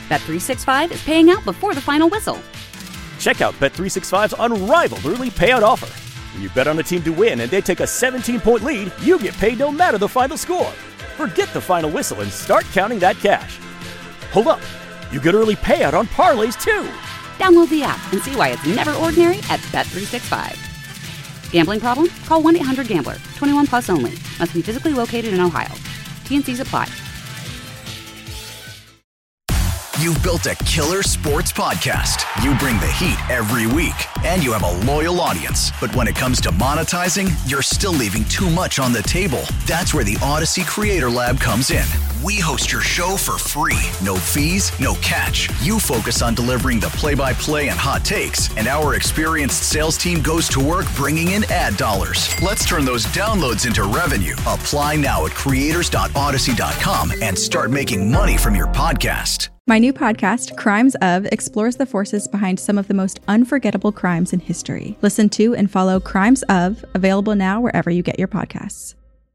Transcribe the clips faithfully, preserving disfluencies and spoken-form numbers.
Bet three sixty-five is paying out before the final whistle. Check out Bet three sixty-five's unrivaled early payout offer. When you bet on a team to win and they take a seventeen-point lead, you get paid no matter the final score. Forget the final whistle and start counting that cash. Hold up. You get early payout on parlays, too. Download the app and see why it's never ordinary at Bet three sixty-five. Gambling problem? Call one eight hundred gambler. twenty-one plus only. Must be physically located in Ohio. T N Cs apply. You've built a killer sports podcast. You bring the heat every week, and you have a loyal audience. But when it comes to monetizing, you're still leaving too much on the table. That's where the Odyssey Creator Lab comes in. We host your show for free. No fees, no catch. You focus on delivering the play-by-play and hot takes, and our experienced sales team goes to work bringing in ad dollars. Let's turn those downloads into revenue. Apply now at creators dot odyssey dot com and start making money from your podcast. My new podcast, Crimes Of, explores the forces behind some of the most unforgettable crimes in history. Listen to and follow Crimes Of, available now wherever you get your podcasts.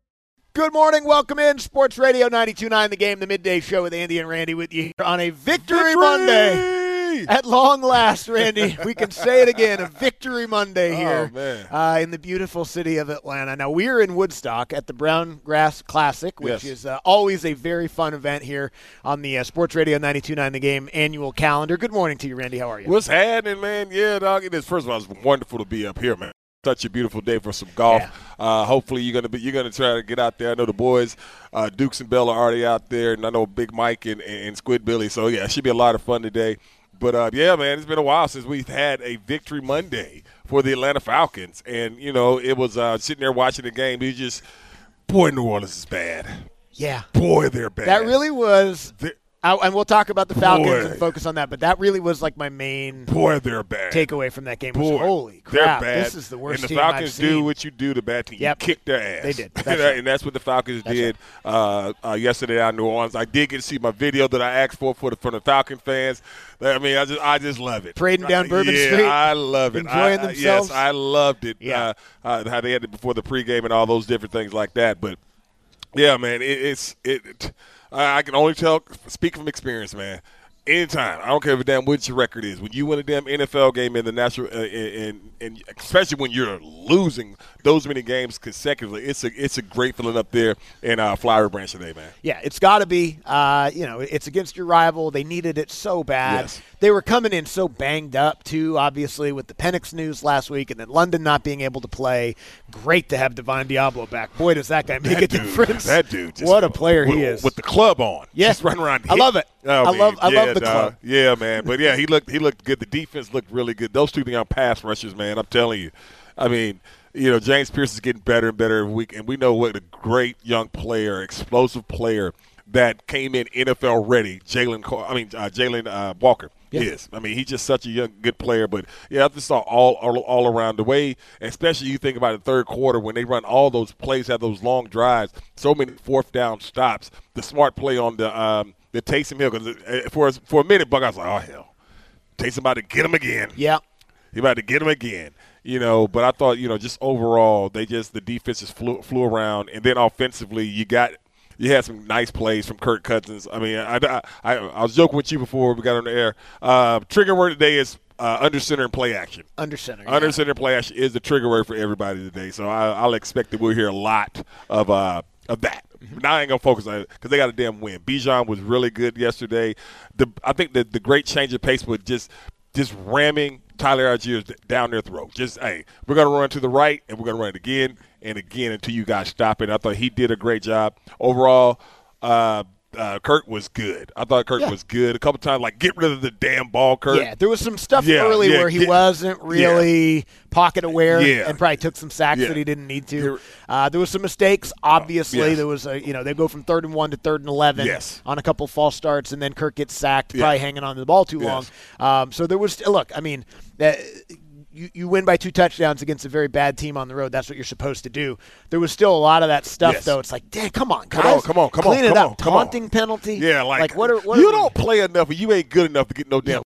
Good morning. Welcome in. Sports Radio ninety-two point nine The Game, the midday show with Andy and Randy with you here on a Victory, Victory! Monday. At long last, Randy, we can say it again, a Victory Monday here oh, man. Uh, in the beautiful city of Atlanta. Now, we're in Woodstock at the Brown Grass Classic, which yes. is uh, always a very fun event here on the uh, Sports Radio ninety-two point nine The Game annual calendar. Good morning to you, Randy. How are you? What's happening, man? Yeah, dog. It is, first of all, it's wonderful to be up here, man. Such a beautiful day for some golf. Yeah. Uh, hopefully you're gonna be you're gonna try to get out there. I know the boys, uh, Dukes and Bell are already out there, and I know Big Mike and, and Squid Billy. So yeah, it should be a lot of fun today. But uh, yeah, man, it's been a while since we've had a Victory Monday for the Atlanta Falcons, and you know it was uh, sitting there watching the game. You just, boy, New Orleans is bad. Yeah, boy, they're bad. That really was. They're, I, and we'll talk about the Falcons boy. and focus on that, but that really was like my main boy, they're bad. takeaway from that game. Boy, was, holy crap, they're bad. This is the worst and the team Falcons I've seen. do what you do to bad team. Yep. You kick their ass. They did. That's and, right. and that's what the Falcons that's did uh, uh, yesterday out in New Orleans. I did get to see my video that I asked for, for the, from the Falcon fans. I mean, I just I just love it. Parading down Bourbon yeah, Street. I love it. Enjoying I, themselves. Yes, I loved it. Yeah. Uh, uh, how they had it before the pregame and all those different things like that. But, yeah, man, it, it's it, – it, I can only tell – speak from experience, man. Anytime, I don't care if a damn what your record is. When you win a damn N F L game in the national, uh, and and especially when you're losing those many games consecutively, it's a it's a great feeling up there in uh, Flowery Branch today, man. Yeah, it's got to be. Uh, you know, it's against your rival. They needed it so bad. Yes. They were coming in so banged up too. Obviously, with the Penix news last week, and then London not being able to play. Great to have Divine Diablo back. Boy, does that guy make that a dude, difference! That dude, just, what a player with, he is with the club on. Yes, yeah. running around. I love it. Oh, I man. love. I yeah, love the dog. club. Yeah, man. But yeah, he looked. He looked good. The defense looked really good. Those two young pass rushers, man. I'm telling you. I mean, you know, James Pierce is getting better and better every week, and we know what a great young player, explosive player that came in N F L ready. Jalen. I mean, uh, Jalen uh, Walker. Yeah. Is. I mean, he's just such a young, good player. But, yeah, I just saw all, all all around the way, especially you think about the third quarter when they run all those plays, have those long drives, so many fourth down stops, the smart play on the um, the Taysom Hill. Because for, for a minute, Buck, I was like, oh, hell. Taysom about to get him again. Yeah. He about to get him again. You know, but I thought, you know, just overall, they just – the defense just flew, flew around. And then offensively, you got – you had some nice plays from Kirk Cousins. I mean, I, I, I, I was joking with you before we got on the air. Uh, trigger word today is uh, under center and play action. Under center. Under yeah. center and play action is the trigger word for everybody today. So I, I'll expect that we'll hear a lot of uh, of that. Mm-hmm. Now I ain't going to focus on it because they got a damn win. Bijan was really good yesterday. The I think the, the great change of pace was just just ramming Tyler Algiers down their throat. Just, hey, we're going to run to the right, and we're going to run it again and again until you guys stop it. I thought he did a great job. Overall, uh, uh, Kirk was good. I thought Kirk yeah. was good. A couple times, like, get rid of the damn ball, Kirk. Yeah, there was some stuff yeah, early yeah, where he get, wasn't really yeah. pocket aware yeah. and probably took some sacks yeah. that he didn't need to. Uh, there was some mistakes. Obviously, yes. there was a you know they go from third and one to third and eleven yes. on a couple false starts, and then Kirk gets sacked, yeah. probably hanging on to the ball too yes. long. Um, so there was look. I mean. Uh, You, you win by two touchdowns against a very bad team on the road. That's what you're supposed to do. There was still a lot of that stuff, yes. though. It's like, dang, come on, guys. Come on, come on, come Clean on. it come up. on, come Taunting on. penalty. Yeah, like, like what are, what you are don't play enough, and you ain't good enough to get no damn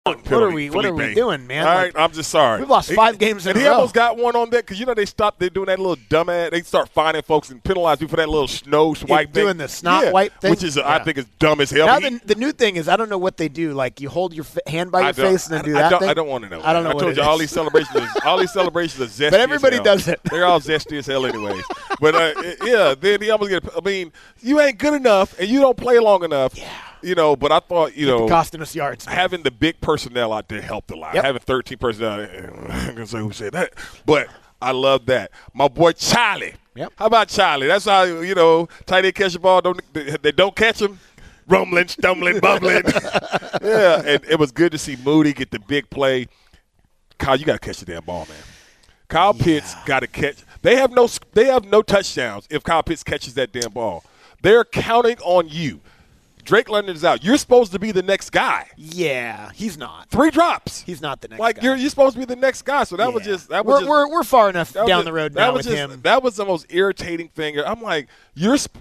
What are we? What are we doing, man? All Like, right, I'm just sorry. We've lost five games in and a he row. almost got one on that because you know they stopped. They're doing that little dumbass. They start finding folks and penalize you for that little snow swipe thing. doing the snot yeah, wipe thing? which is uh, I Yeah. think is dumb as hell. Now He- the, the new thing is I don't know what they do. Like you hold your f- hand by your I don't- face and then I, do I that don't, thing. I don't want to know. I don't know I what told it you all is. these celebrations. Is, all these celebrations are zesty. But everybody as hell. does it. They're all zesty as hell, anyways. But uh, yeah, then he almost get. I mean, you ain't good enough, and you don't play long enough. Yeah. You know, but I thought you know Costing us yards. man. having the big personnel out there helped a lot. Yep. Having thirteen personnel, I'm gonna say who said that, but I love that. My boy Charlie. Yep. How about Charlie? That's how you know tight end catch the ball. Don't they, they don't catch him? Rumbling, stumbling, bumbling. Yeah, and it was good to see Moody get the big play. Kyle, you got to catch the damn ball, man. Kyle Yeah. Pitts got to catch. They have no. They have no touchdowns if Kyle Pitts catches that damn ball. They're counting on you. Drake London is out. You're supposed to be the next guy. Yeah, he's not. Three drops. He's not the next like guy. you're you're supposed to be the next guy. So that was Yeah. just that was we're, just, we're we're far enough that was down just- the road that now was with just, him. That was the most irritating thing. I'm like, you're sp-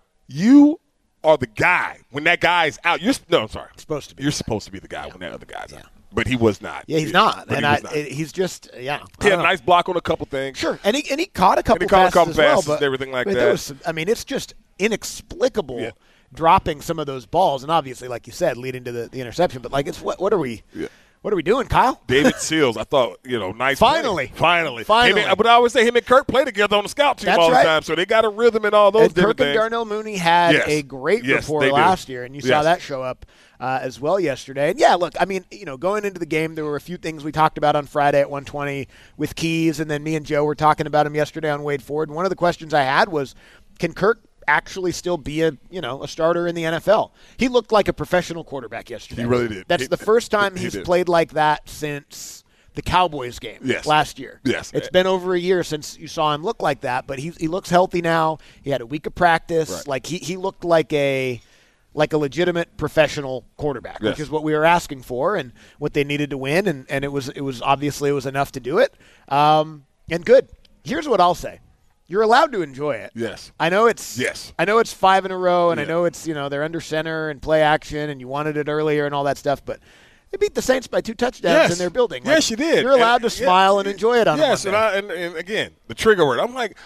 you are the guy when that guy is out. You're sp- no, I'm sorry. Supposed to be You're the guy. supposed to be the guy when that other guy's Yeah. out. But he was not. Yeah, he's not, But and he I, was not. it- he's just yeah. I He had don't a know. nice block on a couple things. Sure, and he and he caught a couple he caught a passes couple as well, passes but and everything like but that. there was some- I mean, it's just inexplicable Yeah. dropping some of those balls, and obviously, like you said, leading to the, the interception. But like, it's what what are we? Yeah. What are we doing, Kyle? David Seals, I thought, you know, nice. Finally. play. Finally. Finally. Him and- but I always say him and Kurt play together on the scout team That's all the right. time, so they got a rhythm and all those And different Kirk and things. Darnell Mooney had Yes. a great Yes, rapport they do. last year, and you saw Yes. that show up uh, as well yesterday. And yeah, look, I mean, you know, going into the game, there were a few things we talked about on Friday at one twenty with Keys, and then me and Joe were talking about him yesterday on Wade Ford. And one of the questions I had was, can Kirk actually still be a you know a starter in the N F L? He looked like a professional quarterback yesterday. He really did. That's He- the first time he he's did. played like that since the Cowboys game Yes. last year. Yes. It's been over a year since you saw him look like that, but he he looks healthy now. He had a week of practice. Right. Like he, he looked like a like a legitimate professional quarterback, Yes. which is what we were asking for and what they needed to win, and, and it was it was obviously it was enough to do it. Um, and good. Here's what I'll say. You're allowed to enjoy it. Yes. I know it's Yes. I know it's five in a row, and I Yeah. know it's you know they're under center and play action, and you wanted it earlier and all that stuff, but they beat the Saints by two touchdowns Yes. in their building. Like, Yes, you did. You're allowed And- to smile yeah, and enjoy it on yes, a and, Monday. I, and, and again, the trigger word. I'm like,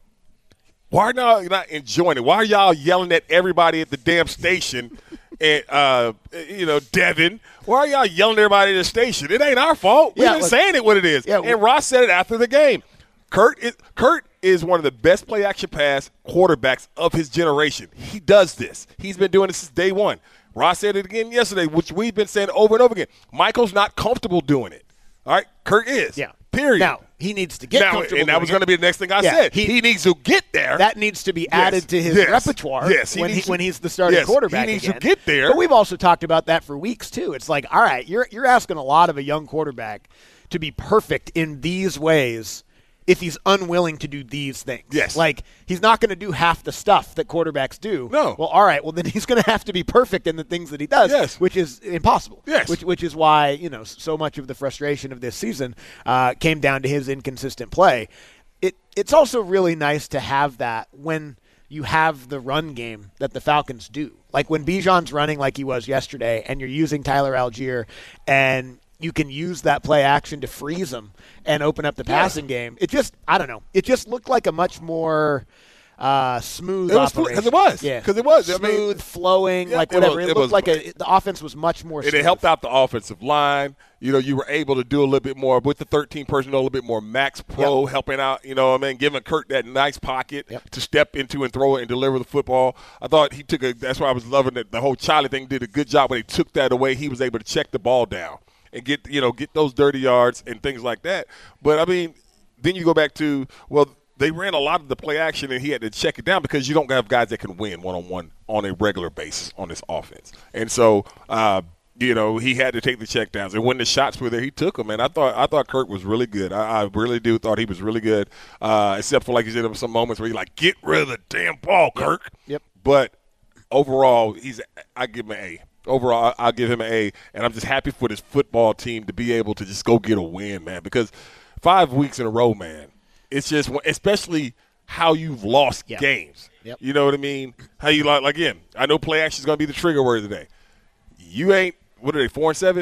why are y'all not enjoying it? Why are y'all yelling at everybody at the damn station? And uh, you know, Devin, why are y'all yelling at everybody at the station? It ain't our fault. We've Yeah, been look- saying it what it is. Yeah, we- and Ross said it after the game. Kurt is Kurt is one of the best play action pass quarterbacks of his generation. He does this. He's been doing this since day one. Ross said it again yesterday, which we've been saying over and over again. Michael's not comfortable doing it. All right, Kurt is. Yeah. Period. Now he needs to get Now, comfortable. and that doing was it. going to be the next thing I Yeah, said. he- He, needs to get there. That needs to be added to his yes, repertoire yes, he when, he, needs to- when he's the starting yes, quarterback. he needs again. to get there. But we've also talked about that for weeks too. It's like, all right, you're you're asking a lot of a young quarterback to be perfect in these ways if he's unwilling to do these things. Yes. Like he's not going to do half the stuff that quarterbacks do. No. Well, all right. Well, then he's going to have to be perfect in the things that he does. Yes. Which is impossible. Yes. Which which is why you know so much of the frustration of this season uh, came down to his inconsistent play. It it's also really nice to have that when you have the run game that the Falcons do. Like when Bijan's running like he was yesterday, and you're using Tyler Algier, and you can use that play action to freeze him and open up the passing game. It just, I don't know. It just looked like a much more uh, smooth It was fl- operation. 'cause it was. Yeah. 'Cause it was. I Smooth, mean, flowing, yeah, like it whatever. was- It, it looked was- like a, the offense was much more and smooth. it helped out the offensive line. You know, you were able to do a little bit more with the thirteen personnel, a little bit more max pro Yep. helping out, you know what I mean, giving Kurt that nice pocket Yep. to step into and throw it and deliver the football. I thought he took a – that's why I was loving it. The whole Charlie thing did a good job when he took that away. He was able to check the ball down and get, you know, get those dirty yards and things like that. But, I mean, then you go back to, well, they ran a lot of the play action and he had to check it down because you don't have guys that can win one-on-one on a regular basis on this offense. And so, uh, you know, he had to take the checkdowns. And when the shots were there, he took them. And I thought I thought Kurt was really good. I, I really do thought he was really good, uh, except for, like you said, there were some moments where you're like, get rid of the damn ball, Kirk. Yep. But overall, he's I give him an A. Overall, I'll give him an A. And I'm just happy for this football team to be able to just go get a win, man, because five weeks in a row, man, it's just – especially how you've lost Yep. games. Yep. You know what I mean? How you like – again, I know play action is going to be the trigger word today. You ain't – what are they, four and seven?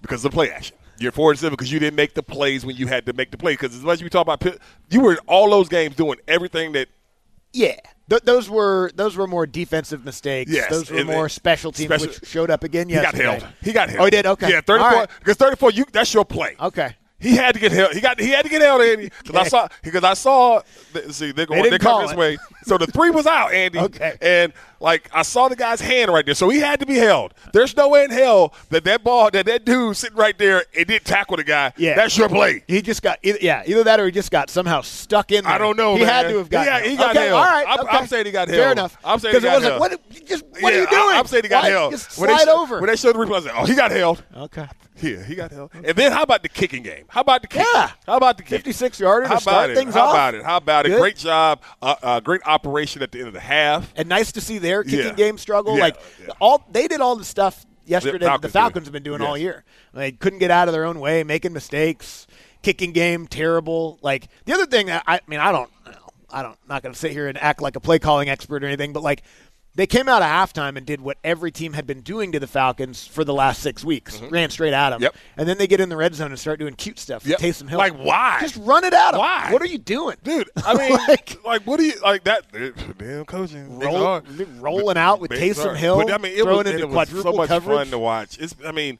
because of the play action. You're four and seven because you didn't make the plays when you had to make the play. Because as much as we talk about, you were in all those games doing everything that. Yeah, Th- those were those were more defensive mistakes. Yes, those were and, more and special teams, special, which showed up again he yesterday. He got held. He got held. Oh, he did. Okay. Yeah, thirty-four. Right. Because thirty-four, you that's your play. Okay. He had to get held. He got. He had to get held, Andy. Because Okay. I saw. Because I saw. See, they're going. They They didn't call come this it. way. So the three was out, Andy. Okay. And like I saw the guy's hand right there, so he had to be held. There's no way in hell that that ball, that that dude sitting right there, and didn't tackle the guy. Yeah. That's your play. He just got either, yeah, either that or he just got somehow stuck in there. I don't know. He man. had to have gotten. Yeah, he got okay, held. All right. I'm, okay. I'm saying he got held. Fair enough. I'm saying he Because got it was held. like, what? Just what yeah, are you doing? I, I'm saying he got Why? held. Just When they slide show- over. When they showed the replay, I was like, oh, he got held. Okay. Yeah, he got held. And then how about the kicking game? How about the kick? Yeah. How about the kick? fifty-six yarder How to start about it? things How off. about it? How about it? Good. Great job. Uh, uh, great operation at the end of the half. And nice to see their kicking Yeah. game struggle. Yeah, Like yeah. all they did all the stuff yesterday that the Falcons Falcons did. have been doing Yes. all year. They couldn't get out of their own way, making mistakes. Kicking game terrible. Like the other thing, I, I mean, I don't, I don't, not going to sit here and act like a play calling expert or anything, but like they came out of halftime and did what every team had been doing to the Falcons for the last six weeks. Mm-hmm. Ran straight at them. Yep. And then they get in the red zone and start doing cute stuff. Yep. Taysom Hill. Like, why? Just run it at them. Why? What are you doing? Dude, I mean, Like- like, what do you, like that, damn coaching. They Roll, are- rolling out with they Taysom are. Hill, But, I mean, it throwing was, into it was quadruple so much coverage. fun to watch. It's, I mean,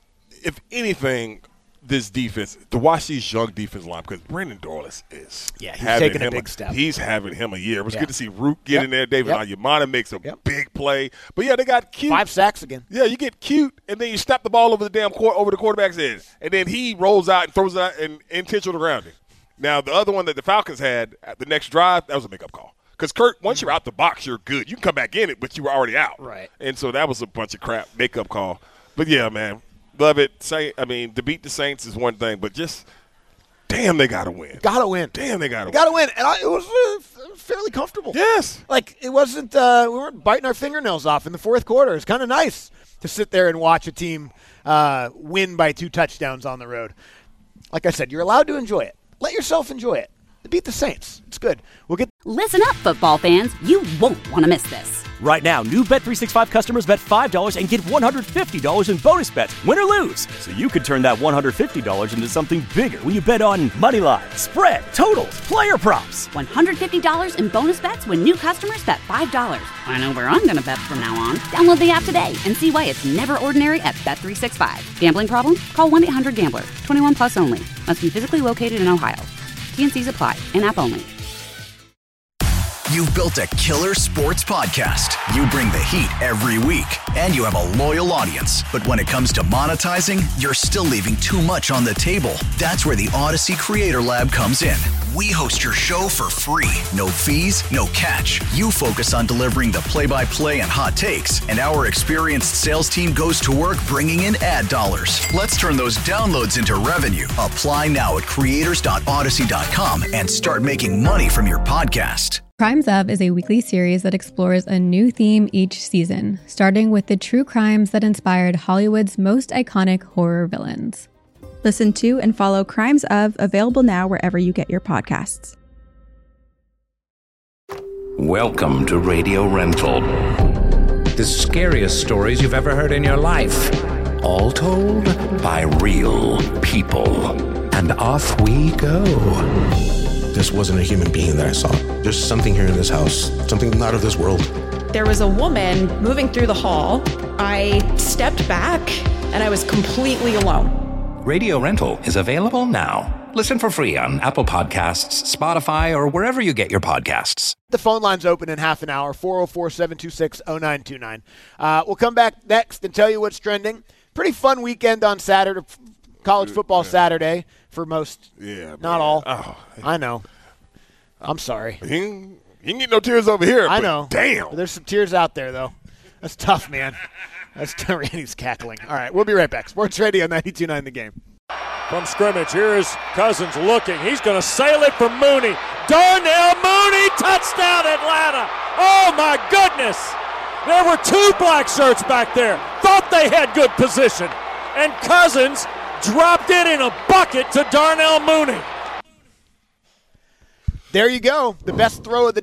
if anything, this defense, to watch these young defense line, because Brandon Dorlus is Yeah, he's having taking a him big step. He's having him a year. It was Yeah. good to see Rook get Yep. in there. David Yep. Onyemata makes a Yep. big play. But, yeah, they got cute. Five sacks again. Yeah, you get cute, and then you snap the ball over the damn court, over the quarterback's head, and then he rolls out and throws it out and intentional grounding. Now, the other one that the Falcons had at the next drive, that was a makeup call. Because, Kirk, once you're out the box, you're good. You can come back in it, but you were already out. Right. And so that was a bunch of crap, makeup call. But, yeah, man, love it. Say, I mean, to beat the Saints is one thing, but just, damn, they got to win. Got to win. Damn, they got to win. Got to win. And I, it was uh, fairly comfortable. Yes. Like, it wasn't, uh, we weren't biting our fingernails off in the fourth quarter. It was kind of nice to sit there and watch a team uh, win by two touchdowns on the road. Like I said, you're allowed to enjoy it. Let yourself enjoy it. Beat the Saints. It's good. We'll get. Listen up, football fans. You won't want to miss this. Right now, new Bet three sixty-five customers bet five dollars and get one hundred fifty dollars in bonus bets, win or lose. So you could turn that one hundred fifty dollars into something bigger when you bet on money line, spread, totals, player props. one hundred fifty dollars in bonus bets when new customers bet five dollars. I know where I'm going to bet from now on. Download the app today and see why it's never ordinary at Bet three sixty-five. Gambling problem? Call one eight hundred gambler. twenty-one plus only. Must be physically located in Ohio. T N Cs apply. In-app only. You've built a killer sports podcast. You bring the heat every week, and you have a loyal audience. But when it comes to monetizing, you're still leaving too much on the table. That's where the Odyssey Creator Lab comes in. We host your show for free. No fees, no catch. You focus on delivering the play-by-play and hot takes, and our experienced sales team goes to work bringing in ad dollars. Let's turn those downloads into revenue. Apply now at creators dot odyssey dot com and start making money from your podcast. Crimes Of is a weekly series that explores a new theme each season, starting with the true crimes that inspired Hollywood's most iconic horror villains. Listen to and follow Crimes Of, available now wherever you get your podcasts. Welcome to Radio Rental. The scariest stories you've ever heard in your life. All told by real people. And off we go. This wasn't a human being that I saw. There's something here in this house, something not of this world. There was a woman moving through the hall. I stepped back and I was completely alone. Radio Rental is available now. Listen for free on Apple Podcasts, Spotify, or wherever you get your podcasts. The phone line's open in half an hour, four oh four, seven two six, oh nine two nine. Uh, we'll come back next and tell you what's trending. Pretty fun weekend on Saturday, college football Saturday for most, Yeah, not man. all. Oh. I know. I'm sorry. He ain't, he ain't get no tears over here. I but know. Damn. There's some tears out there, though. That's tough, man. That's Randy's cackling. All right, we'll be right back. Sports Radio ninety-two point nine The Game. From scrimmage, here is Cousins looking. He's going to sail it for Mooney. Darnell Mooney, touchdown Atlanta. Oh, my goodness. There were two black shirts back there. Thought they had good position. And Cousins dropped it in a bucket to Darnell Mooney. There you go. The best throw of the day.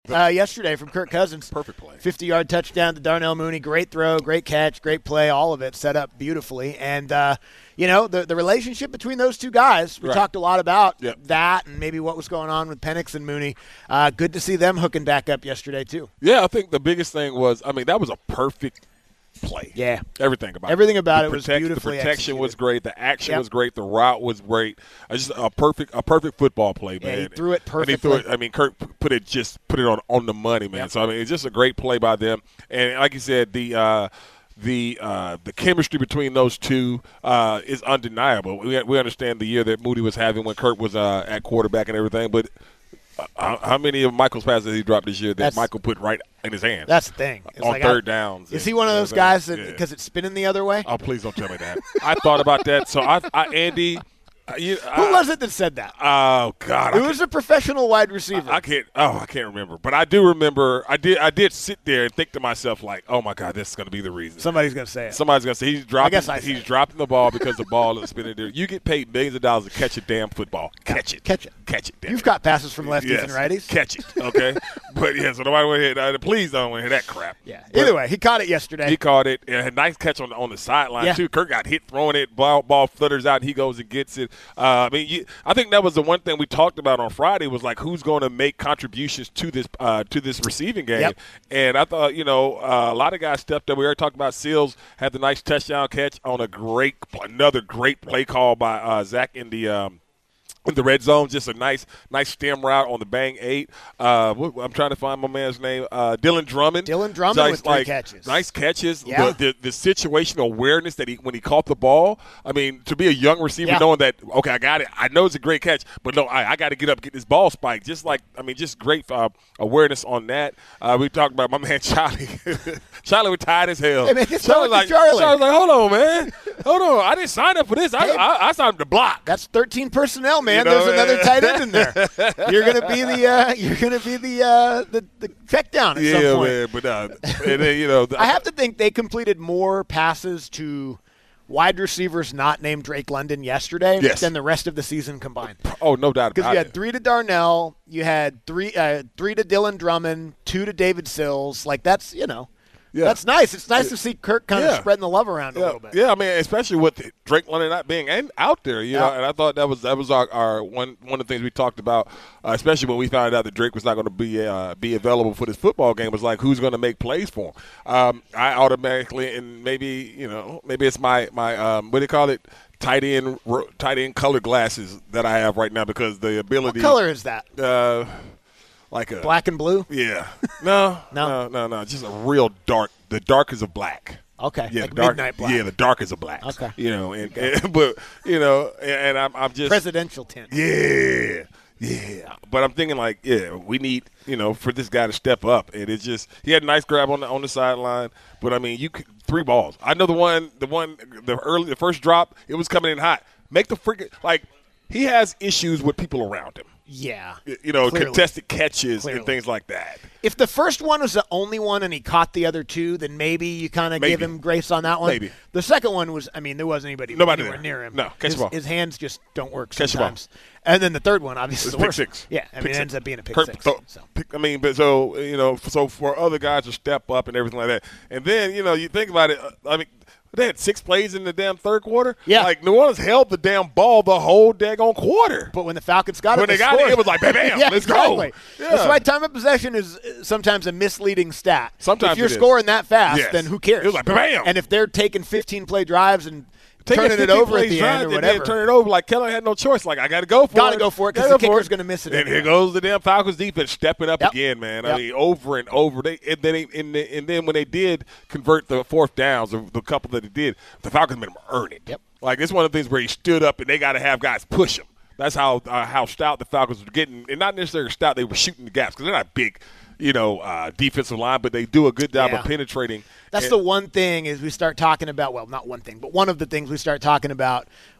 uh, yesterday from Kirk Cousins. Perfect play. fifty-yard touchdown to Darnell Mooney. Great throw, great catch, great play, all of it set up beautifully. And, uh, you know, the the relationship between those two guys, we right. talked a lot about yep. that and maybe what was going on with Penix and Mooney. Uh, good to see them hooking back up yesterday, too. Yeah, I think the biggest thing was, I mean, that was a perfect play. Yeah. Everything about Everything it. about the it was protect, beautifully The protection executed. was great. The action Yep. was great. The route was great. It's just a perfect a perfect football play, man. Yeah, he threw it perfectly. And he threw it, I mean, Kirk put it just put it on, on the money, man. Yep. So, I mean, it's just a great play by them. And like you said, the uh, the uh, the chemistry between those two uh, is undeniable. We we understand the year that Moody was having when Kirk was uh, at quarterback and everything, but how, how many of Michael's passes did he dropped this year that That's, Michael put right in his hand? That's the thing. It's on like third I, downs. Is and, he one of those you know guys that yeah. because it's spinning the other way? Oh, please don't tell me that. I thought about that. So, I, I Andy – You, Who I, was it that said that? Oh God! It was a professional wide receiver. I, I can't. Oh, I can't remember. But I do remember. I did. I did sit there and think to myself, like, "Oh my God, this is going to be the reason." Somebody's going to say it. Somebody's going to say he's dropping. I guess I he's say dropping the ball because the ball is spinning there. You get paid millions of dollars to catch a damn football. Catch it. Catch it. Catch it. Damn You've it. got passes from lefties yes. and righties. Catch it. Okay. But yeah, so nobody want to hear. Uh, please don't want to hear that crap. Yeah. But Either way, he caught it yesterday. He caught it. And a nice catch on the, on the sideline Yeah. too. Kirk got hit throwing it. Ball, ball flutters out. And he goes and gets it. Uh, I mean, you, I think that was the one thing we talked about on Friday was like who's going to make contributions to this uh, to this receiving game. Yep. And I thought, you know, uh, a lot of guys stepped up. We already talked about Seals had the nice touchdown catch on a great, another great play call by uh, Zach in the um, in the red zone. Just a nice, nice stem route on the bang eight. Uh, I'm trying to find my man's name. Uh, Dylan Drummond. Dylan Drummond nice, with three like, catches. Nice catches. Yeah. The, the, the situational awareness that he when he caught the ball. I mean, to be a young receiver, Yeah. knowing that okay, I got it. I know it's a great catch, but no, I, I got to get up, get this ball spiked. Just like I mean, just great uh, awareness on that. Uh, we talked about my man Charlie. Charlie was tired as hell. Hey, man, get Charlie started like with Charlie. Charlie like, hold on, man, hold on. I didn't sign up for this. I, Hey. I, I signed up to block. That's thirteen personnel, man. You know, There's another man. tight end in there. You're gonna be the uh, you're gonna be the uh, the, the check down at yeah, some point. man. But uh, and then, you know, the, I have to think they completed more passes to wide receivers not named Drake London yesterday Yes. than the rest of the season combined. oh, no doubt Because about you had it. three to Darnell, you had three uh, three to Dylan Drummond, two to David Sills. Like that's you know, Yeah. that's nice. It's nice to see Kirk kind of Yeah. spreading the love around a Yeah, little bit. yeah. I mean, especially with Drake London not being in, out there, you Yeah. know. And I thought that was that was our, our one one of the things we talked about, uh, especially when we found out that Drake was not going to be uh, be available for this football game. Was like, who's going to make plays for him? Um, I automatically, and maybe you know, maybe it's my my um, what do you call it? Tight end ro- tight end color glasses that I have right now because the ability. What color is that? Uh, like a Black and blue? Yeah. No, No? no, no, no. Just a real dark. The darkest of black. Okay, Yeah, like the dark, midnight black. Yeah, the darkest of black. Okay. You know, and, and but you know, and, and I'm I'm just Presidential tint. yeah, yeah. But I'm thinking like, yeah, we need you know for this guy to step up, and it's just he had a nice grab on the on the sideline, but I mean you could, three balls. I know the one, the one, the early, the first drop, it was coming in hot. Make the freaking like he has issues with people around him. Yeah. You know, Clearly. contested catches Clearly. and things like that. If the first one was the only one and he caught the other two, then maybe you kind of give Maybe. him grace on that one. Maybe. The second one was, I mean, there wasn't anybody Nobody anywhere there. near him. No, catch his, the ball. his hands just don't work Catch the ball. sometimes. And then the third one, obviously, It's the pick worst. six. Yeah, I mean, Pick it six. ends up being a pick Kirk- six. so- So. pick- I mean, but so you know, so for other guys to step up and everything like that, and then you know, you think about it. uh, I mean, they had six plays in the damn third quarter. Yeah. like New Orleans held the damn ball the whole daggone quarter. But when the Falcons got it, When they got scored. it, it was like, bam, bam, yeah, let's exactly. go. Yeah. That's why time of possession is uh, sometimes a misleading stat. Sometimes if you're it is. scoring that fast, Yes. then who cares? It was like, bam. And if they're taking fifteen play drives and Taking turning it fifteen over at plays the drive end or and whatever, then turn it over like Keller had no choice. Like I got to go for Gotta it. go for it 'cause Gotta the go for kicker's gonna miss it And anyway. here goes the damn Falcons defense stepping up Yep. again, man. Yep. I mean, over and over. They and then they, and, they, and then when they did convert the fourth downs, the, the couple that they did, the Falcons made them earn it. Yep. Like it's one of the things where he stood up and they got to have guys push him. That's how uh, how stout the Falcons were getting, and not necessarily stout. They were shooting the gaps because they're not big, you know, uh, defensive line, but they do a good job Yeah. of penetrating. That's And- the one thing is we start talking about, well, not one thing, but one of the things we start talking about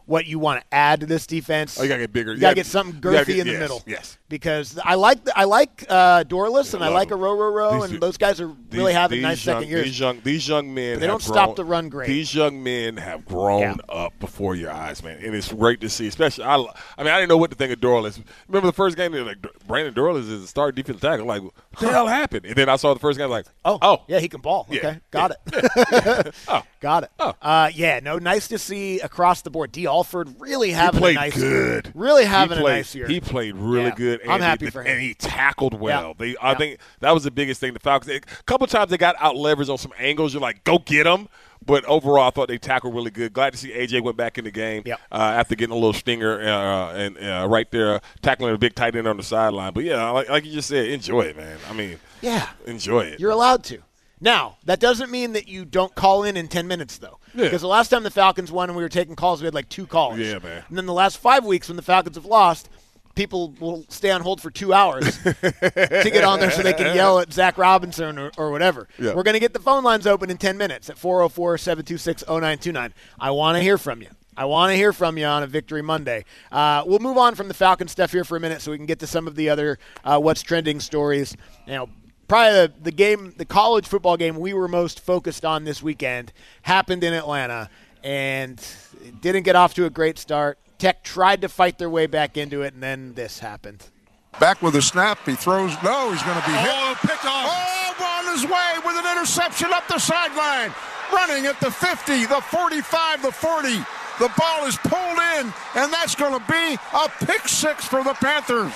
what you want to add to this defense. Oh, you got to get bigger. You got to get something girthy get, in the yes, middle. Yes. Because I like the, I like uh, Dorless and I I like a them. Row Row Row, These, and those guys are really these, having these nice young, second years. These young, these young men but they have don't grown, stop the run great. These young men have grown yeah. up before your eyes, man, and it's great to see. Especially, I, I mean, I didn't know what to think of Dorless. Remember the first game? They were like, Brandon Dorless is a starting defensive tackle. I'm like, what the hell happened? And then I saw the first game, like, oh, oh, yeah, he can ball. Yeah, okay, got yeah. it. oh, got it. Oh. Uh, yeah, no, nice to see across the board. D. Alford really having he played a nice good. year. Really having he played, a nice year. He played really yeah. good. And I'm happy he, for him. And he tackled well. Yeah. They, I yeah. think that was the biggest thing. The Falcons, a couple of times they got out leveraged on some angles. You're like, go get them. But overall, I thought they tackled really good. Glad to see A J went back in the game yep. uh, after getting a little stinger uh, and uh, right there uh, tackling a big tight end on the sideline. But, yeah, like, like you just said, enjoy it, man. I mean, yeah, enjoy it. You're allowed to. Now, that doesn't mean that you don't call in in ten minutes, though. Yeah. Because the last time the Falcons won and we were taking calls, we had like two callers. Yeah, man. And then the last five weeks when the Falcons have lost, people will stay on hold for two hours to get on there so they can yell at Zach Robinson or, or whatever. Yeah. We're going to get the phone lines open in ten minutes at four oh four, seven two six, oh nine two nine. I want to hear from you. I want to hear from you on a Victory Monday. Uh, we'll move on from the Falcon stuff here for a minute so we can get to some of the other uh, what's trending stories. You know, probably the, the game, the college football game we were most focused on this weekend happened in Atlanta, and it didn't get off to a great start. Tech tried to fight their way back into it, and then this happened. Back with a snap. He throws. No, he's going to be hit. Oh, pick off. Oh, on his way with an interception up the sideline. Running at the fifty, the forty-five, the forty. The ball is pulled in, and that's going to be a pick six for the Panthers.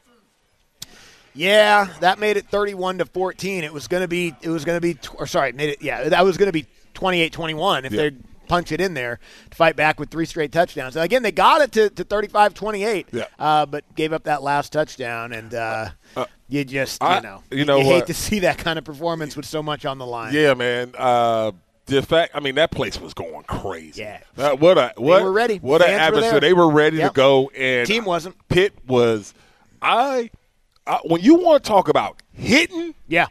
Yeah, that made it thirty-one to fourteen. It was going to be, it was going to be, or sorry, made it, yeah, that was going to be twenty-eight twenty-one if yeah. they punch it in there to fight back with three straight touchdowns. And again, they got it to, to thirty-five twenty-eight, yeah. uh, but gave up that last touchdown, and uh, uh, you just, I, you know, you, know you what? hate to see that kind of performance with so much on the line. Yeah, man. Uh, the fact, I mean, that place was going crazy. Yeah. Uh, what a what? They were ready. What an Fans were atmosphere! there. They were ready Yep. to go, and Team wasn't. Pitt was. I, I when you want to talk about hitting, yeah,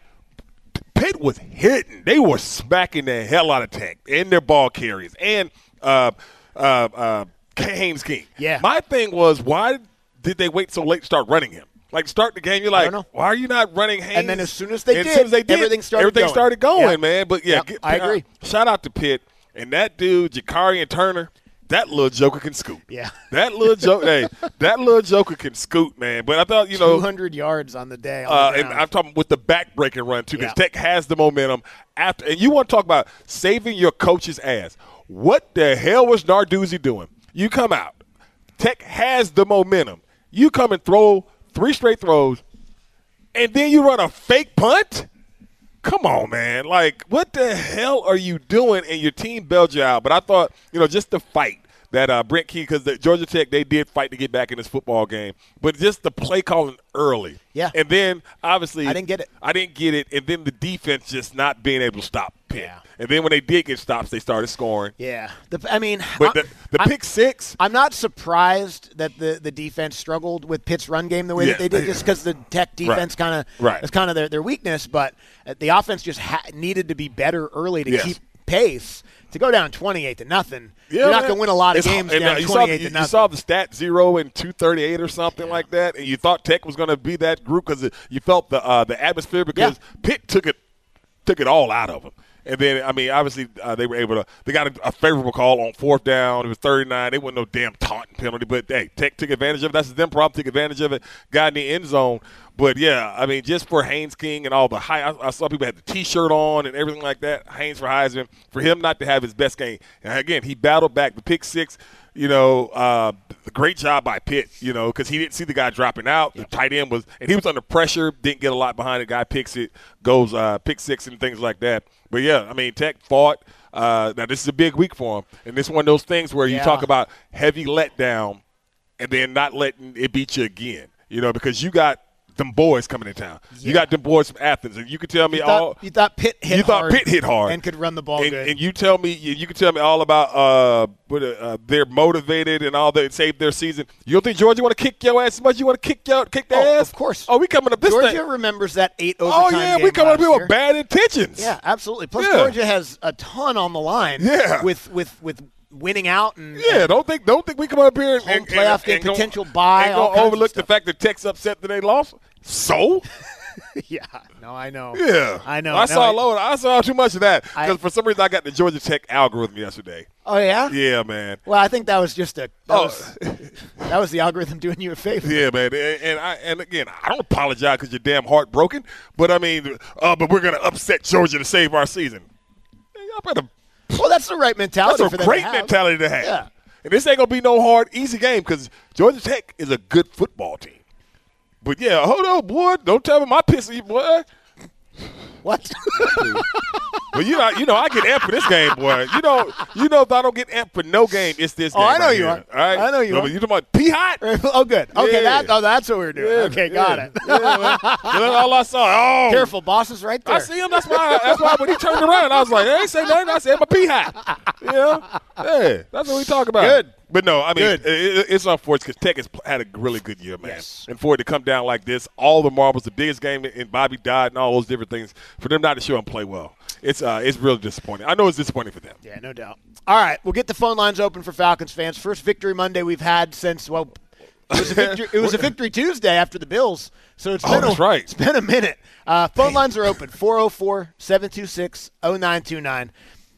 Pitt was hitting. They were smacking the hell out of Tech in their ball carriers and uh, uh, uh, Haynes King. Yeah. My thing was, why did they wait so late to start running him? Like, start the game, you're like, why are you not running Haynes? And then as soon as they, as did, soon as they did, everything started everything going. started going, Yep. man. But, yeah, Yep, get, I agree. Uh, shout out to Pitt. And that dude, Jakari and Turner, that little joker can scoot. Yeah. That little joker, hey, that little joker can scoot, man. But I thought, you know. two hundred yards on the day. On Uh, the and I'm talking with the back-breaking run, too, because Yeah. Tech has the momentum. After, and you want to talk about saving your coach's ass. What the hell was Narduzzi doing? You come out. Tech has the momentum. You come and throw three straight throws, and then you run a fake punt? Come on, man. Like, what the hell are you doing? And your team bailed you out. But I thought, you know, just the fight that uh, Brent Key, because Georgia Tech, they did fight to get back in this football game. But just the play calling early. Yeah. And then, obviously. I didn't get it. I didn't get it. And then the defense just not being able to stop Pitt. Yeah. And then when they did get stops, they started scoring. Yeah. The, I mean, But I, the, the I, pick six. I'm not surprised that the, the defense struggled with Pitt's run game the way Yeah. that they did, just because the Tech defense kind of Right. is kind of their, their weakness. But the offense just ha- needed to be better early to Yes. keep pace. To go down twenty-eight to nothing, Yeah, you're not man. going to win a lot of It's- games and, uh, down you saw, twenty-eight you, to nothing. you saw the stat zero and two thirty-eight or something Yeah. like that, and you thought Tech was going to be that group because you felt the uh, the atmosphere because Yeah. Pitt took it took it all out of them. And then, I mean, obviously uh, they were able to – they got a, a favorable call on fourth down. It was thirty-nine. It wasn't no damn taunting penalty. But, hey, Tech took advantage of it. That's them problem. Took advantage of it. Got in the end zone. But, yeah, I mean, just for Haynes King and all the high – I saw people had the T-shirt on and everything like that. Haynes for Heisman. For him not to have his best game. And, again, he battled back the pick six. You know, uh, great job by Pitt, you know, because he didn't see the guy dropping out. The tight end was – and he was under pressure, didn't get a lot behind it. Guy picks it, goes uh, pick six and things like that. But, yeah, I mean, Tech fought. Uh, now, this is a big week for him. And this is one of those things where Yeah. you talk about heavy letdown and then not letting it beat you again, you know, because you got them boys coming in town. Yeah. You got them boys from Athens. And you can tell me you all thought, – you thought Pitt hit you thought hard Pitt hit hard and could run the ball and, good. and you tell me you, you can tell me all about uh, what, uh they're motivated and all that saved their season. You don't think Georgia want to kick your ass as much as you want to kick your kick their Oh, ass? of course. Oh, we coming up this Georgia thing. remembers that eight Oh overtime yeah, game we coming up last here year. with bad intentions. Yeah, absolutely. Plus, Yeah. Georgia has a ton on the line Yeah. with with with winning out and yeah. and Don't think don't think we come up here and, home and playoff and, game and go- potential bye. and all go kinds of overlook the stuff. fact that Tech's upset that they lost. So yeah, no, I know. yeah, I know. I No, saw it- low. I saw too much of that I- because for some reason I got the Georgia Tech algorithm yesterday. Oh yeah. Yeah, man. Well, I think that was just a that, Oh. was, that was the algorithm doing you a favor. Yeah, man, and, and I and again, I don't apologize because you're damn heartbroken, but I mean, uh, but we're gonna upset Georgia to save our season. Y'all better. Well, that's the right mentality. That's for a them great to have. mentality to have. Yeah. And this ain't gonna be no hard, easy game because Georgia Tech is a good football team. But yeah, hold on, boy. Don't tell me my pissy, boy. What? Well, you know, you know, I get amped for this game, boy. You know, you know, if I don't get amped for no game, it's this Oh, game. I know right you here. are. All right, I know you so, are. You talking about pee hot? Oh, good. Okay, Yeah. that, oh, that's what we're doing. Yeah, okay, got yeah. it. Yeah, man. So that's all I saw. Oh, Careful, boss is right there. I see him. That's why. That's why when he turned around, I was like, "I ain't say nothing." I said, "My pee hot." You know? Yeah, that's what we talk about. Good. But no, I mean, Good. it, it, it's unfortunate because Tech has had a really good year, man. Yes. And for it to come down like this, all the marbles, the biggest game, and Bobby died, and all those different things, for them not to show and play well, it's uh, it's really disappointing. I know it's disappointing for them. Yeah, no doubt. All right, we'll get the phone lines open for Falcons fans. First Victory Monday we've had since, well, it was a Victory, it was a victory Tuesday after the Bills, so it's Oh, been, that's a, right. it's been a minute. Uh, phone lines are open, four oh four, seven two six, oh nine two nine.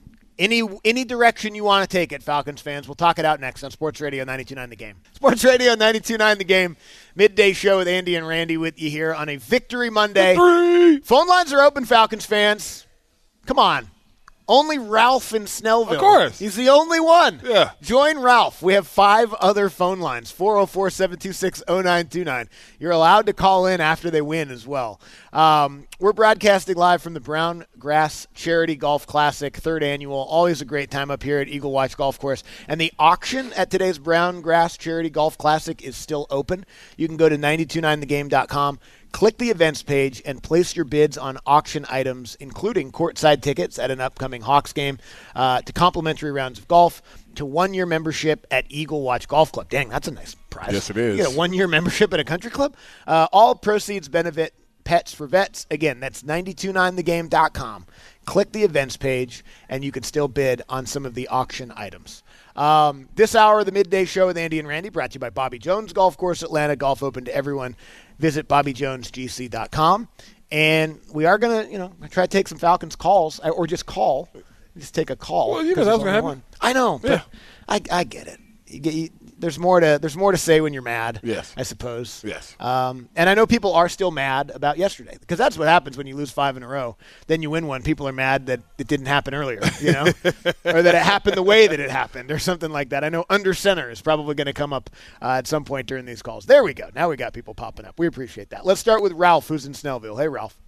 Any any direction you want to take it, Falcons fans. We'll talk it out next on Sports Radio ninety-two point nine The Game. Sports Radio ninety-two point nine The Game. Midday show with Andy and Randy with you here on a Victory Monday. Victory! Phone lines are open, Falcons fans. Come on. Only Ralph in Snellville. Of course. He's the only one. Yeah. Join Ralph. We have five other phone lines, four oh four, seven two six, oh nine two nine. You're allowed to call in after they win as well. Um, we're broadcasting live from the Brown Grass Charity Golf Classic, third annual. Always a great time up here at Eagle Watch Golf Course. And the auction at today's Brown Grass Charity Golf Classic is still open. You can go to nine two nine the game dot com. Click the events page and place your bids on auction items, including courtside tickets at an upcoming Hawks game, uh, to complimentary rounds of golf, to one-year membership at Eagle Watch Golf Club. Dang, that's a nice prize. Yes, it is. You get a one-year membership at a country club. Uh, all proceeds benefit Pets for Vets. Again, that's nine two nine the game dot com. Click the events page, and you can still bid on some of the auction items. Um, this hour of the Midday Show with Andy and Randy brought to you by Bobby Jones Golf Course Atlanta. Golf open to everyone. Visit bobby jones g c dot com. And we are going to, you know, try to take some Falcons calls, or just call. Just take a call. Well, you know 'cause that's there's gonna only happen. one. I know, but Yeah. I, I get it. You get, you, there's more to there's more to say when you're mad. Yes. I suppose. Yes. Um, and I know people are still mad about yesterday, because that's what happens when you lose five in a row. Then you win one. People are mad that it didn't happen earlier, you know, or that it happened the way that it happened, or something like that. I know under center is probably going to come up uh, at some point during these calls. There we go. Now we got people popping up. We appreciate that. Let's start with Ralph, who's in Snellville. Hey, Ralph.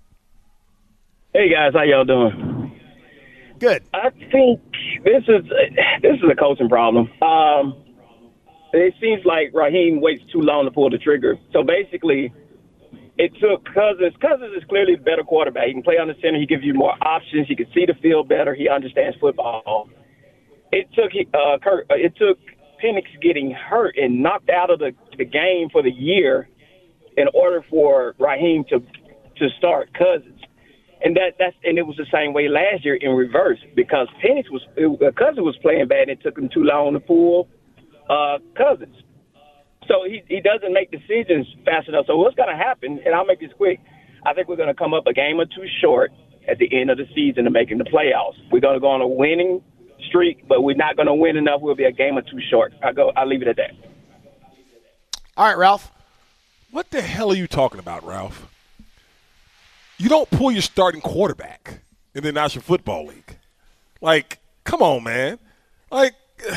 Hey guys, how y'all doing? Good. I think this is this is a coaching problem. Um, it seems like Raheem waits too long to pull the trigger. So basically, it took Cousins. Cousins is clearly the better quarterback. He can play on the center. He gives you more options. He can see the field better. He understands football. It took uh, Kurt, it took Penix getting hurt and knocked out of the, the game for the year in order for Raheem to to start Cousins. And that that's and it was the same way last year in reverse, because Penix was it, Cousins was playing bad and it took him too long to pull uh, Cousins. So he he doesn't make decisions fast enough. So what's going to happen? And I'll make this quick. I think we're going to come up a game or two short at the end of the season to making the playoffs. We're going to go on a winning streak, but we're not going to win enough. We'll be a game or two short. I go. I'll leave it at that. All right, Ralph. What the hell are you talking about, Ralph? You don't pull your starting quarterback in the National Football League. Like, come on, man. Like,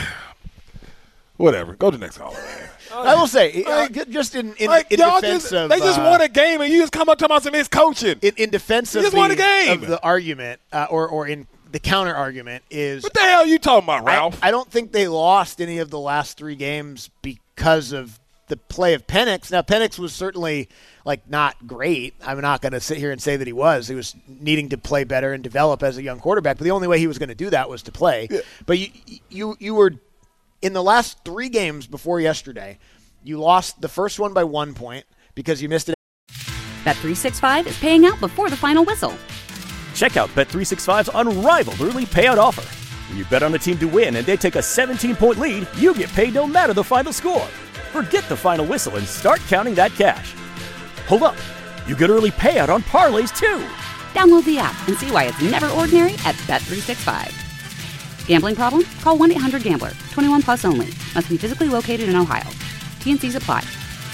whatever. Go to the next caller, man. I will say, uh, just in, in, Like, in y'all defense just, of they just uh, won a game, and you just come up to us and it's coaching. In, in defense You of just the, won a game. of the argument, uh, or or in the counter argument is, What the hell are you talking about, I, Ralph? I don't think they lost any of the last three games because of the play of Penix. Now, Penix was certainly like not great. I'm not going to sit here and say that he was. He was needing to play better and develop as a young quarterback. But the only way he was going to do that was to play. Yeah. But you you you were in the last three games before yesterday. You lost the first one by one point because you missed it. Bet three sixty-five is paying out before the final whistle. Check out Bet three sixty-five's unrivaled early payout offer. When you bet on a team to win and they take a seventeen-point lead, you get paid no matter the final score. Forget the final whistle and start counting that cash. Hold up. You get early payout on parlays, too. Download the app and see why it's never ordinary at Bet three sixty-five. Gambling problem? Call one eight hundred gambler. twenty-one plus only. Must be physically located in Ohio. T N Cs apply.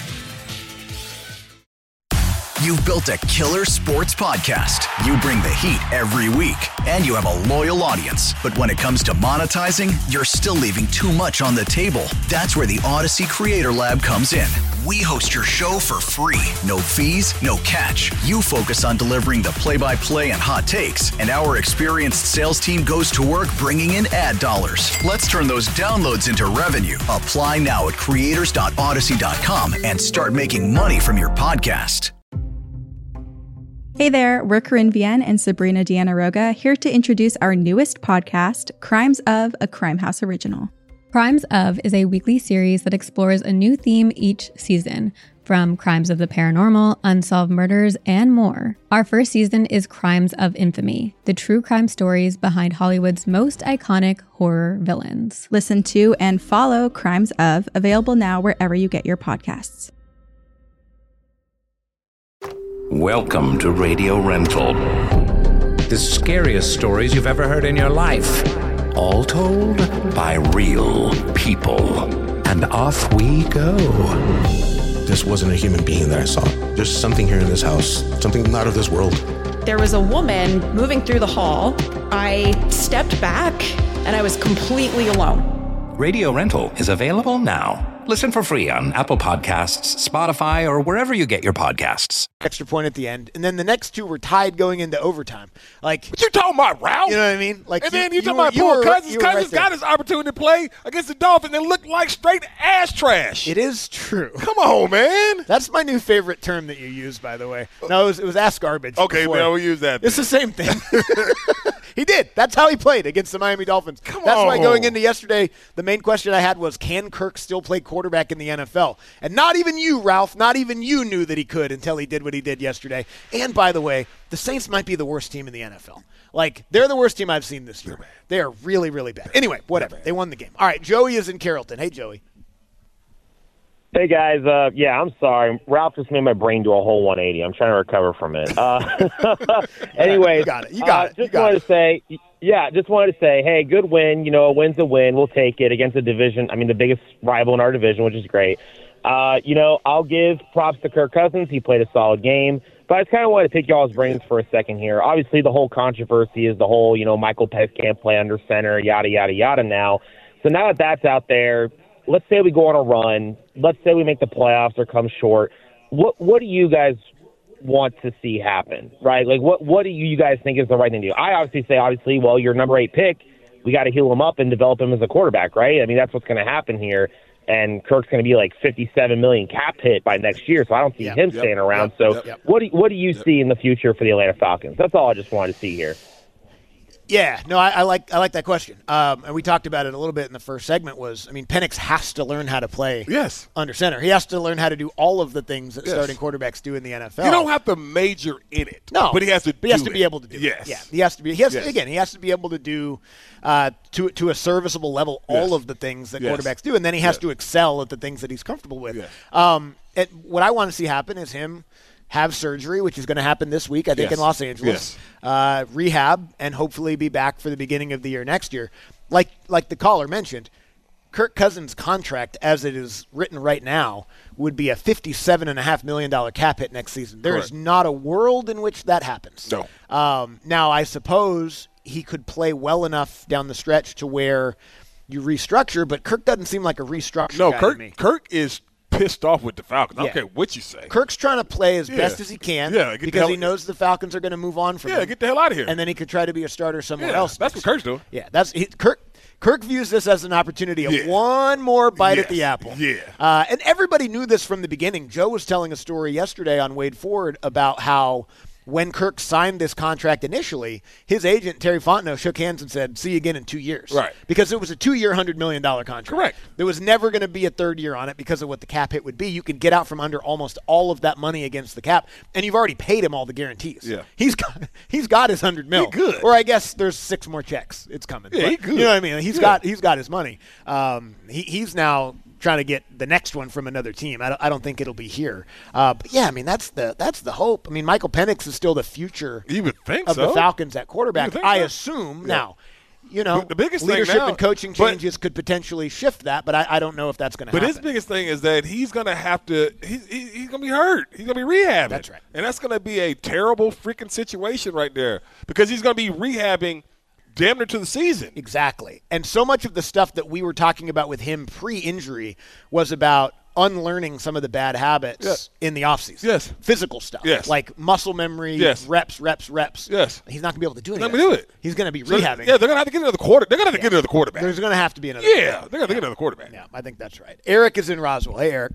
You've built a killer sports podcast. You bring the heat every week, and you have a loyal audience. But when it comes to monetizing, you're still leaving too much on the table. That's where the Odyssey Creator Lab comes in. We host your show for free. No fees, no catch. You focus on delivering the play-by-play and hot takes, and our experienced sales team goes to work bringing in ad dollars. Let's turn those downloads into revenue. Apply now at creators dot odyssey dot com and start making money from your podcast. Hey there, we're Corinne Vienne and Sabrina Deanna Roga here to introduce our newest podcast, Crimes of, a Crime House original. Crimes of is a weekly series that explores a new theme each season, from crimes of the paranormal, unsolved murders, and more. Our first season is Crimes of Infamy, the true crime stories behind Hollywood's most iconic horror villains. Listen to and follow Crimes of, available now wherever you get your podcasts. Welcome to Radio Rental. The scariest stories you've ever heard in your life. All told by real people. And off we go. This wasn't a human being that I saw. There's something here in this house, something not of this world. There was a woman moving through the hall. I stepped back and I was completely alone. Radio Rental is available now. Listen for free on Apple Podcasts, Spotify, or wherever you get your podcasts. Extra point at the end, and then the next two were tied going into overtime. Like, what you talking about, Ralph? You know what I mean? Like, and you, then you, you talking were, about you poor were, Cousins. you were Cousins right got his opportunity to play against the Dolphins and looked like straight ass trash. It is true. Come on, man. That's my new favorite term that you use, by the way. No, it was, it was ass garbage. Okay, before. man, we'll use that. It's the same thing. He did. That's how he played against the Miami Dolphins. Come That's on. why going into yesterday, the main question I had was, can Kirk still play quarterback in the N F L? And not even you, Ralph, not even you knew that he could until he did what he did yesterday. And by the way, the Saints might be the worst team in the N F L. Like, they're the worst team I've seen this year. They are really, really bad. Anyway, whatever. They won the game. All right, Joey is in Carrollton. Hey, Joey. Hey, guys. Uh, yeah, I'm sorry. Ralph just made my brain do a whole one eighty. I'm trying to recover from it. Uh, anyways, you got it. You got uh, it. Just you got wanted it. to say, yeah, just wanted to say, hey, good win. You know, a win's a win. We'll take it against the division. I mean, the biggest rival in our division, which is great. Uh, you know, I'll give props to Kirk Cousins. He played a solid game. But I just kind of wanted to pick y'all's brains for a second here. Obviously, the whole controversy is the whole, you know, Michael Penix can't play under center, yada, yada, yada now. So now that that's out there, let's say we go on a run. Let's say we make the playoffs or come short. What what do you guys want to see happen, right? Like, what, what do you guys think is the right thing to do? I obviously say, obviously, well, your number eight pick, we got to heal him up and develop him as a quarterback, right? I mean, that's what's going to happen here. And Kirk's going to be like fifty-seven million cap hit by next year, so I don't see Yep, him yep, staying around. yep, so yep, yep. what do what do you see in the future for the Atlanta Falcons? That's all I just wanted to see here. Yeah, no, I, I like I like that question. Um, and we talked about it a little bit in the first segment was, I mean, Penix has to learn how to play yes. under center. He has to learn how to do all of the things that Yes. starting quarterbacks do in the N F L. You don't have to major in it. No, but he has to. But he has do to it. be able to do yes. it. Yeah, he has to be. He has Yes. to, again. He has to be able to do uh, to to a serviceable level all Yes. of the things that Yes. quarterbacks do, and then he has Yes. to excel at the things that he's comfortable with. Yes. Um, and what I want to see happen is him have surgery, which is going to happen this week, I think, Yes. in Los Angeles. Yes. Uh, rehab, and hopefully be back for the beginning of the year next year. Like like the caller mentioned, Kirk Cousins' contract, as it is written right now, would be a fifty-seven point five million dollars cap hit next season. There Correct. is not a world in which that happens. No. Um, now, I suppose he could play well enough down the stretch to where you restructure, but Kirk doesn't seem like a restructure No, guy to Kirk. me. Kirk is pissed off with the Falcons. I Yeah. don't care what you say. Kirk's trying to play as Yeah. best as he can Yeah, get the because hell- he knows the Falcons are going to move on from Yeah, him. get the hell out of here. And then he could try to be a starter somewhere Yeah, else. that's next what Kirk's doing. Yeah, that's he, Kirk. Kirk views this as an opportunity of Yeah. one more bite Yes. at the apple. Yeah. Uh, and everybody knew this from the beginning. Joe was telling a story yesterday on Wade Ford about how when Kirk signed this contract initially, his agent, Terry Fontenot, shook hands and said, see you again in two years. Right. Because it was a two-year, one hundred million dollars contract. Correct. There was never going to be a third year on it because of what the cap hit would be. You could get out from under almost all of that money against the cap, and you've already paid him all the guarantees. Yeah. He's got he's got his one hundred mil. He good. Or I guess there's six more checks. It's coming. Yeah, but, he good. You know what I mean? He's yeah. got he's got his money. Um, he, he's now trying to get the next one from another team. I don't, I don't think it'll be here. Uh, but, yeah, I mean, that's the that's the hope. I mean, Michael Penix is still the future you would think of so. the Falcons at quarterback, think I so. assume. Yeah. Now, you know, the biggest leadership thing now, and coaching changes could potentially shift that, but I, I don't know if that's going to But happen. his biggest thing is that he's going to have to he, – he, he's going to be hurt. He's going to be rehabbing. That's right. And that's going to be a terrible freaking situation right there because he's going to be rehabbing – damn near to the season. Exactly. And so much of the stuff that we were talking about with him pre-injury was about unlearning some of the bad habits yes. in the offseason. Yes. Physical stuff. Yes. Like muscle memory, yes. reps, reps, reps. Yes. He's not going to be able to do He's anything. not going to do it. He's going to be so, rehabbing. Yeah, they're going to have to get another quarter. They're going to have to yeah. get another quarterback. There's going to have to be another Yeah, quarterback. they're going to get another quarterback. Yeah, I think that's right. Eric is in Roswell. Hey, Eric.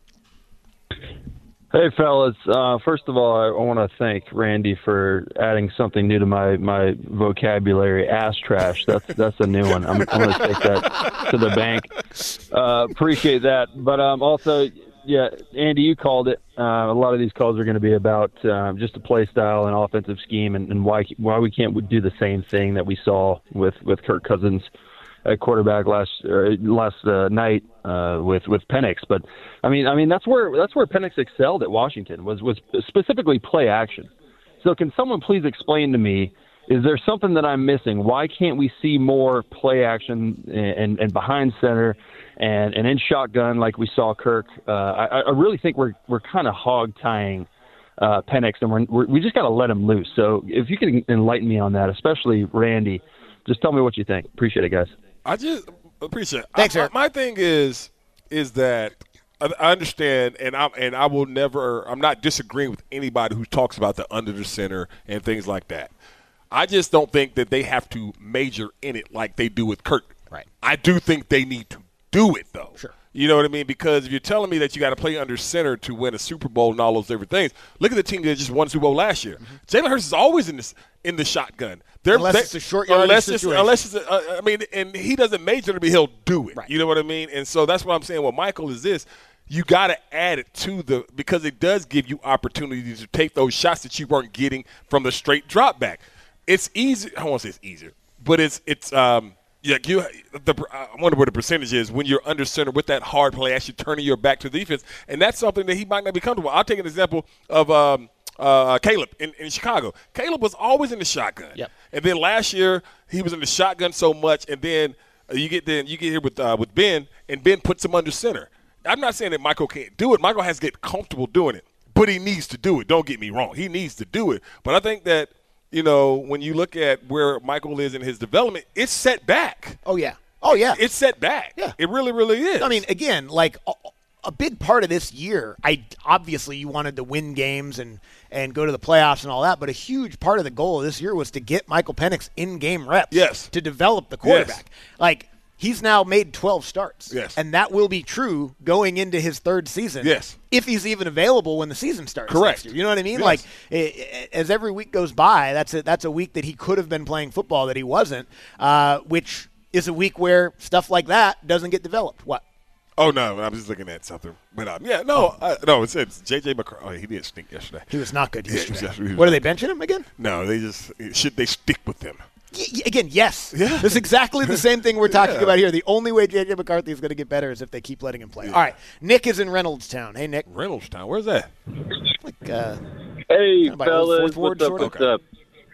Hey, fellas. Uh, first of all, I, I want to thank Randy for adding something new to my, my vocabulary, ass trash. That's that's a new one. I'm, I'm going to take that to the bank. Uh, appreciate that. But um, also, yeah, Andy, you called it. Uh, a lot of these calls are going to be about um, just the play style and offensive scheme and, and why why we can't do the same thing that we saw with, with Kirk Cousins at quarterback last or last uh, night uh, with with Penix, but I mean, I mean that's where that's where Penix excelled at Washington was was specifically play action. So, can someone please explain to me? Is there something that I'm missing? Why can't we see more play action and and, and behind center and, and in shotgun like we saw Kirk? Uh, I, I really think we're we're kind of hog tying uh, Penix, and we're, we're we just got to let him loose. So, if you can enlighten me on that, especially Randy, just tell me what you think. Appreciate it, guys. I just appreciate it. Thanks, I, Eric. My thing is is that I, I understand, and I and I will never. I'm not disagreeing with anybody who talks about the under the center and things like that. I just don't think that they have to major in it like they do with Kirk. Right. I do think they need to do it though. Sure. You know what I mean? Because if you're telling me that you got to play under center to win a Super Bowl and all those different things, look at the team that just won the Super Bowl last year. Mm-hmm. Jalen Hurts is always in this in the shotgun. They're, unless they, it's a short yardage unless situation. It's, unless it's, a, uh, I mean, and he doesn't major to be, he'll do it. Right. You know what I mean? And so that's what I'm saying. Well, Michael is this. You got to add it to the – because it does give you opportunities to take those shots that you weren't getting from the straight drop back. It's easy – I don't want to say it's easier, but it's – it's um, yeah, you, the, I wonder what the percentage is when you're under center with that hard play, actually turning your back to the defense. And that's something that he might not be comfortable. I'll take an example of um, uh, Caleb in, in Chicago. Caleb was always in the shotgun. Yep. And then last year he was in the shotgun so much, and then uh, you get then you get here with uh, with Ben, and Ben puts him under center. I'm not saying that Michael can't do it. Michael has to get comfortable doing it, but he needs to do it. Don't get me wrong. He needs to do it. But I think that, you know, when you look at where Michael is in his development, it's set back. Oh, yeah. Oh, yeah. It's set back. Yeah. It really, really is. I mean, again, like a, a big part of this year, I obviously you wanted to win games and, and go to the playoffs and all that, but a huge part of the goal of this year was to get Michael Penix in-game reps. Yes. To develop the quarterback. Yes. Like, he's now made twelve starts. Yes. And that will be true going into his third season. Yes. If he's even available when the season starts. Correct. Next year. You know what I mean? Yes. Like, it, as every week goes by, that's a, that's a week that he could have been playing football that he wasn't, uh, which is a week where stuff like that doesn't get developed. What? Oh, no, I was just looking at something. But, um, yeah, no, I, no, it said J J McCarthy. Oh, he did stink yesterday. He was not good yesterday. Yeah, he was, what, are they benching him again? No, they just – should they stick with him? Y- y- again, yes. Yeah. It's exactly the same thing we're talking Yeah. about here. The only way J J McCarthy is going to get better is if they keep letting him play. Yeah. All right, Nick is in Reynoldstown. Hey, Nick. Reynoldstown, where's that? Like, uh, Hey, by Old fellas, Fourth Ward, what's up, sort of? what's up?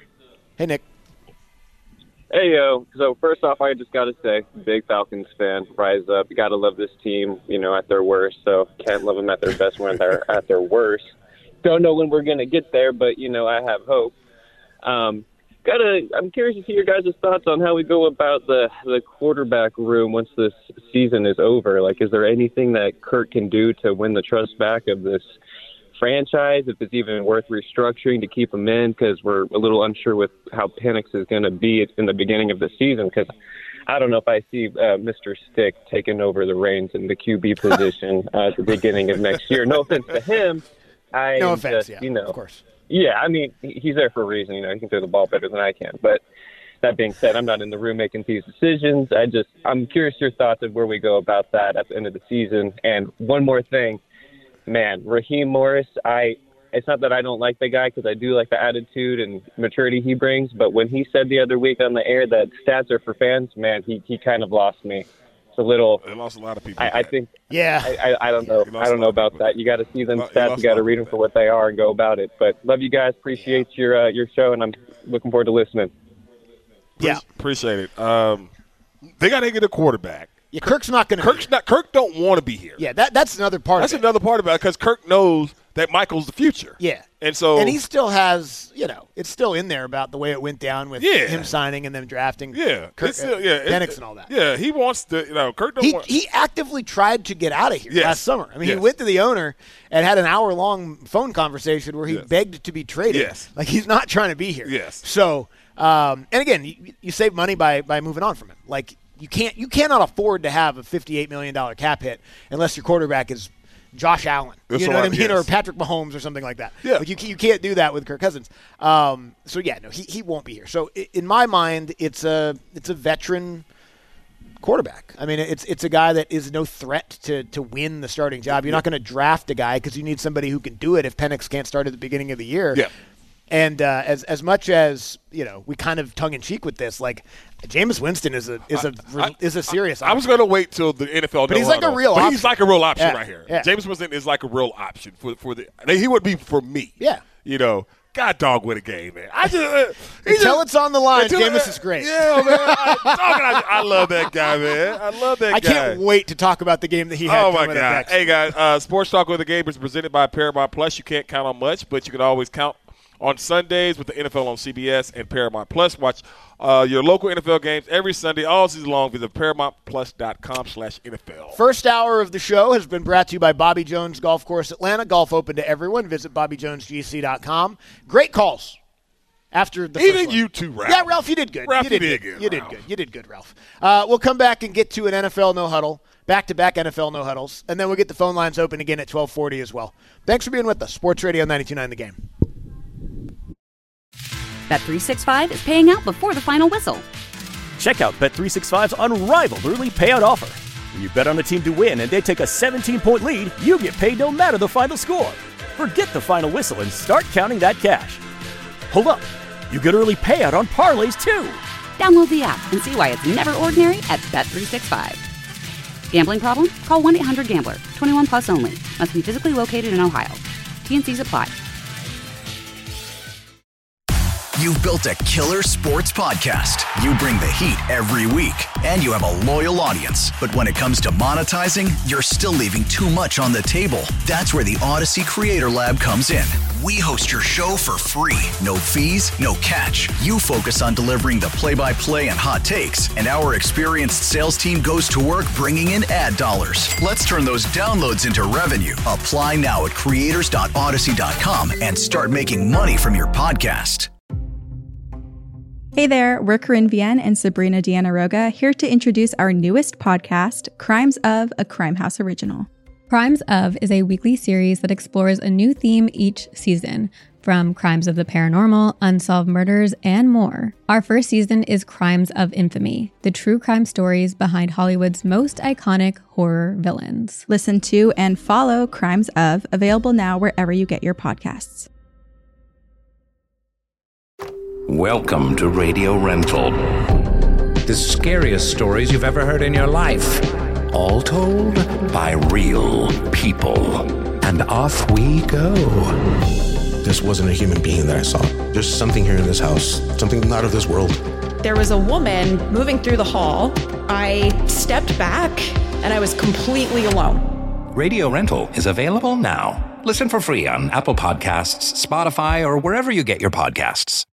Hey, Nick. Hey, yo. So first off, I just got to say, big Falcons fan, rise up. You got to love this team, you know, at their worst. So can't love them at their best when they're at their worst. Don't know when we're going to get there, but, you know, I have hope. Um, gotta, I'm curious to see your guys' thoughts on how we go about the, the quarterback room once this season is over. Like, is there anything that Kirk can do to win the trust back of this franchise, if it's even worth restructuring to keep him in, because we're a little unsure with how Penix is going to be in the beginning of the season, because I don't know if I see uh, Mister Stick taking over the reins in the Q B position uh, at the beginning of next year. No offense to him. I No am offense, just, yeah, you know, of course. Yeah, I mean, he- he's there for a reason. You know, he can throw the ball better than I can. But that being said, I'm not in the room making these decisions. I just, I'm curious your thoughts of where we go about that at the end of the season. And one more thing, man, Raheem Morris, I, it's not that I don't like the guy because I do like the attitude and maturity he brings. But when he said the other week on the air that stats are for fans, man, he, he kind of lost me. A little. They lost a lot of people. I, I think. Yeah. I, I, I don't know. I don't know about that. You got to see them stats. You got to read them for what they are and go about it. But love you guys. Appreciate your uh, your show, and I'm looking forward to listening. Yeah, appreciate it. Um, they got to get a quarterback. Yeah, Kirk's not going to. Kirk's not. Kirk don't want to be here. Yeah, that that's another part. That's of it. another part about it because Kirk knows that Michael's the future. Yeah, and so and he still has, you know, it's still in there about the way it went down with Yeah. him signing and them drafting. Yeah, Kirk, it's still, uh, yeah, Penix it- and all that. Yeah, he wants to. You know, Kirk don't He, want. he actively tried to get out of here Yes. last summer. I mean, Yes. he went to the owner and had an hour-long phone conversation where he Yes. begged to be traded. Yes. Like, he's not trying to be here. Yes. So, um, and again, you, you save money by, by moving on from him. Like, you can't you cannot afford to have a fifty-eight million dollars cap hit unless your quarterback is Josh Allen. That's you know what I right, mean? Or yes. Patrick Mahomes or something like that. Yeah. Like, you, you can't do that with Kirk Cousins. Um, so, yeah, no, he, he won't be here. So, i- in my mind, it's a it's a veteran quarterback. I mean, it's it's a guy that is no threat to to win the starting job. You're not going to draft a guy because you need somebody who can do it if Penix can't start at the beginning of the year. Yeah. And uh, as as much as, you know, we kind of tongue in cheek with this, like Jameis Winston is a is a I- is a serious. I was going to wait till the N F L. But he's like a real But option. he's like a real option Yeah, right here. yeah. James Winston is like a real option for for the. He would be for me. Yeah. You know, God dog win a game, man. I just uh, he Until just- it's on the line, until- Jameis is great. Yeah, man. I, dog, I, I love that guy, man. I love that I guy. can't wait to talk about the game that he had. Oh my coming up God! next. Hey guys, uh, Sports Talk with the Game is presented by Paramount Plus. You can't count on much, but you can always count on Sundays with the N F L on C B S and Paramount Plus. Watch uh, your local N F L games every Sunday, all season long. Visit paramount plus dot com slash N F L. First hour of the show has been brought to you by Bobby Jones Golf Course Atlanta. Golf open to everyone. Visit bobby jones g c dot com. Great calls after the Even first one. you too, Ralph. Yeah, Ralph, you did good. Ralph, you did, you did good. good, You did Ralph. good. You did good, Ralph. Uh, we'll come back and get to an N F L no huddle, back-to-back N F L no huddles, and then we'll get the phone lines open again at twelve forty as well. Thanks for being with us. Sports Radio ninety-two point nine The Game. Bet three sixty-five is paying out before the final whistle. Check out Bet three sixty-five's unrivaled early payout offer. When you bet on a team to win and they take a seventeen-point lead, you get paid no matter the final score. Forget the final whistle and start counting that cash. Hold up. You get early payout on parlays, too. Download the app and see why it's never ordinary at Bet three sixty-five. Gambling problem? Call one eight hundred gambler. twenty-one plus only. Must be physically located in Ohio. T N Cs apply. You've built a killer sports podcast. You bring the heat every week, and you have a loyal audience. But when it comes to monetizing, you're still leaving too much on the table. That's where the Odyssey Creator Lab comes in. We host your show for free. No fees, no catch. You focus on delivering the play-by-play and hot takes, and our experienced sales team goes to work bringing in ad dollars. Let's turn those downloads into revenue. Apply now at creators dot odyssey dot com and start making money from your podcast. Hey there, we're Corinne Vienne and Sabrina Deanna Roga here to introduce our newest podcast, Crimes of, a Crime House original. Crimes of is a weekly series that explores a new theme each season, from crimes of the paranormal, unsolved murders, and more. Our first season is Crimes of Infamy, the true crime stories behind Hollywood's most iconic horror villains. Listen to and follow Crimes of, available now wherever you get your podcasts. Welcome to Radio Rental. The scariest stories you've ever heard in your life. All told by real people. And off we go. This wasn't a human being that I saw. There's something here in this house, something not of this world. There was a woman moving through the hall. I stepped back and I was completely alone. Radio Rental is available now. Listen for free on Apple Podcasts, Spotify, or wherever you get your podcasts.